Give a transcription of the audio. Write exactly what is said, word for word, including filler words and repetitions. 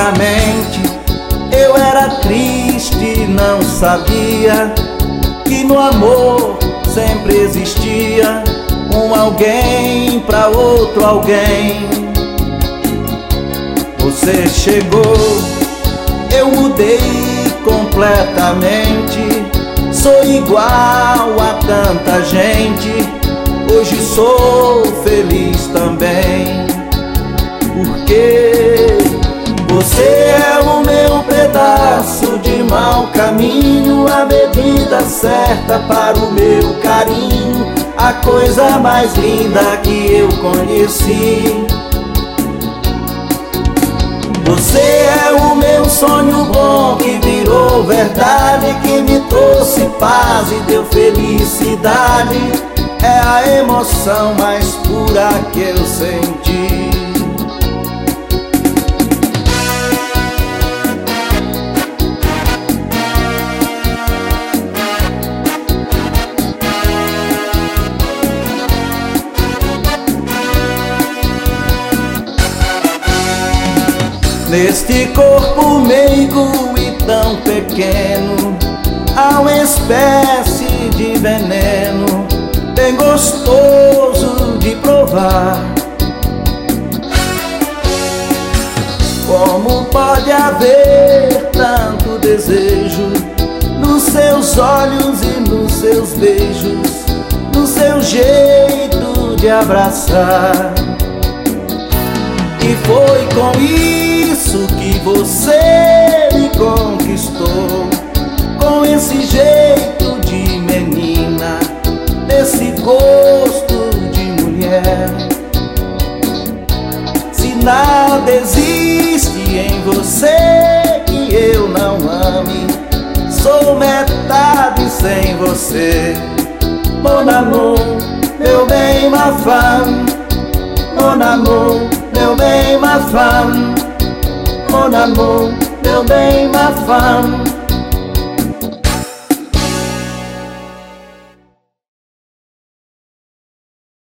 completamente. Eu era triste, não sabia que no amor sempre existia um alguém pra outro alguém. Você chegou, eu mudei completamente. Sou igual a tanta gente, hoje sou feliz também. Porque você é o meu pedaço de mau caminho, a medida certa para o meu carinho, a coisa mais linda que eu conheci. Você é o meu sonho bom que virou verdade, que me trouxe paz e deu felicidade. É a emoção mais pura que eu senti. Neste corpo meigo e tão pequeno, há uma espécie de veneno bem gostoso de provar. Como pode haver tanto desejo nos seus olhos e nos seus beijos, no seu jeito de abraçar? E foi com isso que você me conquistou, com esse jeito de menina, nesse gosto de mulher. Se nada existe em você que eu não ame, sou metade sem você. Mon amour, meu bem, ma femme. Mon amour, meu bem, ma femme. Mon amour, meu bem, ma femme.